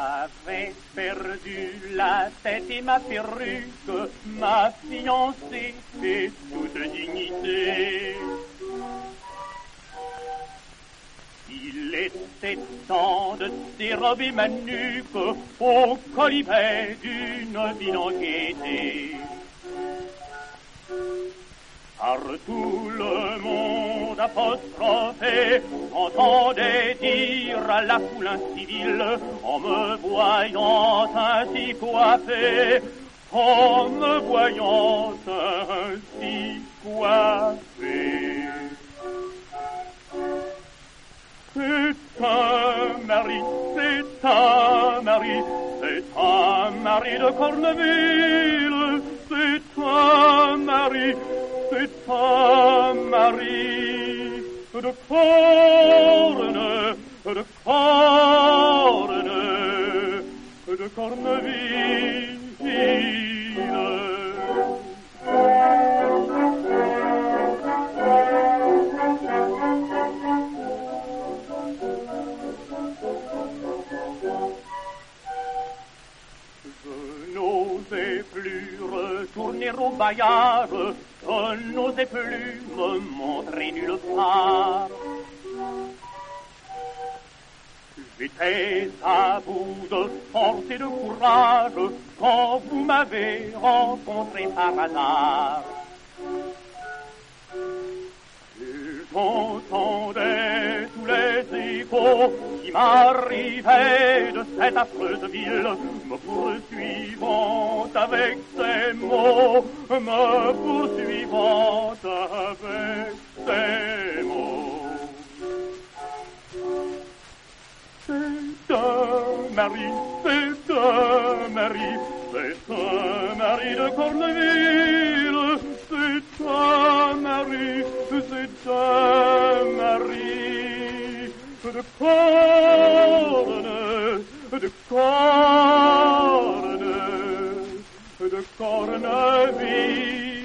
J'avais perdu la tête et ma perruque, ma fiancée et toute dignité. Il était temps de dérober ma nuque au colibet d'une ville en gaieté. Car tout le monde apostrophé entendait dire à la foule incivile, en me voyant ainsi coiffé, en me voyant ainsi coiffé. C'est un mari, c'est un mari, c'est un mari de Corneville, c'est un mari, c'est un mari de Corne, de Corneville. Je n'osais plus retourner au bailliage, je n'osais plus me montrer nulle part. J'étais à bout de force et de courage quand vous m'avez rencontré par hasard. J'entendais tous les échos qui m'arrivaient de cette affreuse ville, me poursuivant avec ces mots, me poursuivant avec ces mots. C'est un mari, c'est un mari, c'est un mari de Corneville, c'est un mari, c'est un mari de Corneville.